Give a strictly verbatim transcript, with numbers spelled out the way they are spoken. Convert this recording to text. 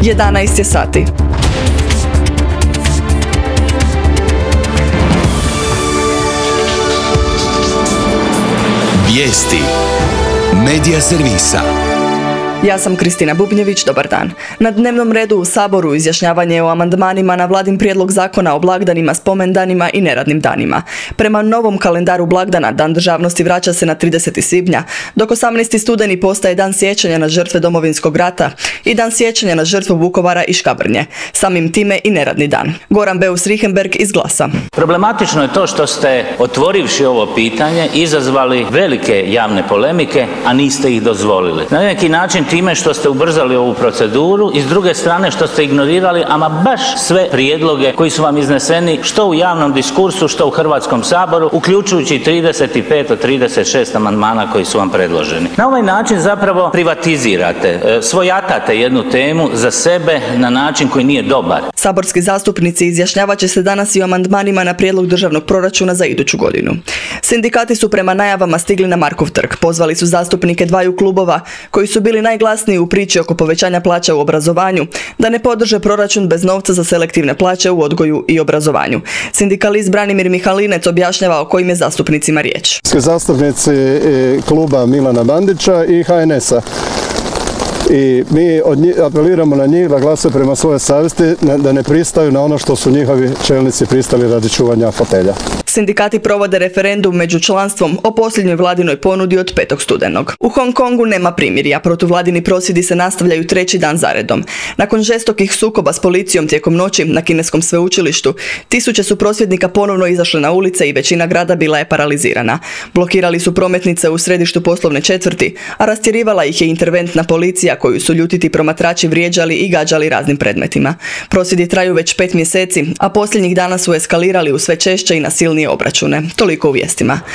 jedanaest je sati. Vijesti Medija servisa. Ja sam Kristina Bubnjević, dobar dan. Na dnevnom redu u Saboru izjašnjavanje o amandmanima na vladin prijedlog zakona o blagdanima, spomendanima i neradnim danima. Prema novom kalendaru blagdana, Dan državnosti vraća se na trideseti svibnja, dok osamnaesti studeni postaje Dan sjećanja na žrtve Domovinskog rata i Dan sjećanja na žrtvu Vukovara i Škabrnje. Samim time i neradni dan. Goran Beus Richembergh iz Glasa. Problematično je to što ste, otvorivši ovo pitanje, izazvali velike javne polemike, a niste ih dozvolili. Na neki način time što ste ubrzali ovu proceduru i s druge strane što ste ignorirali ama baš sve prijedloge koji su vam izneseni što u javnom diskursu, što u Hrvatskom saboru, uključujući trideset pet od trideset šest amandmana koji su vam predloženi. Na ovaj način zapravo privatizirate, svojatate jednu temu za sebe na način koji nije dobar. Saborski zastupnici izjašnjavat će se danas i o amandmanima na prijedlog državnog proračuna za iduću godinu. Sindikati su prema najavama stigli na Markov trg. Pozvali su zastupnike dvaju klubova koji su bili najglasniji u priči oko povećanja plaća u obrazovanju, da ne podrže proračun bez novca za selektivne plaće u odgoju i obrazovanju. Sindikalist Branimir Mihalinec objašnjava o kojim je zastupnicima riječ. Zastupnici kluba Milana Bandića i H N S-a. I mi od njih, apeliramo na njih da glasuju prema svojoj savjesti, da ne pristaju na ono što su njihovi čelnici pristali radi čuvanja fotelja. Sindikati provode referendum među članstvom o posljednjoj vladinoj ponudi od petog studenog. U Hong Kongu nema primirja, protuvladini prosvjedi se nastavljaju treći dan zaredom. Nakon žestokih sukoba s policijom tijekom noći na kineskom sveučilištu, tisuće su prosvjednika ponovno izašle na ulice i većina grada bila je paralizirana. Blokirali su prometnice u središtu poslovne četvrti, a rastjerivala ih je interventna policija koju su ljutiti promatrači vrijeđali i gađali raznim predmetima. Prosvjedi traju već pet mjeseci, a posljednjih dana su eskalirali u sve češće i nasilnije obračune. Toliko u vijestima.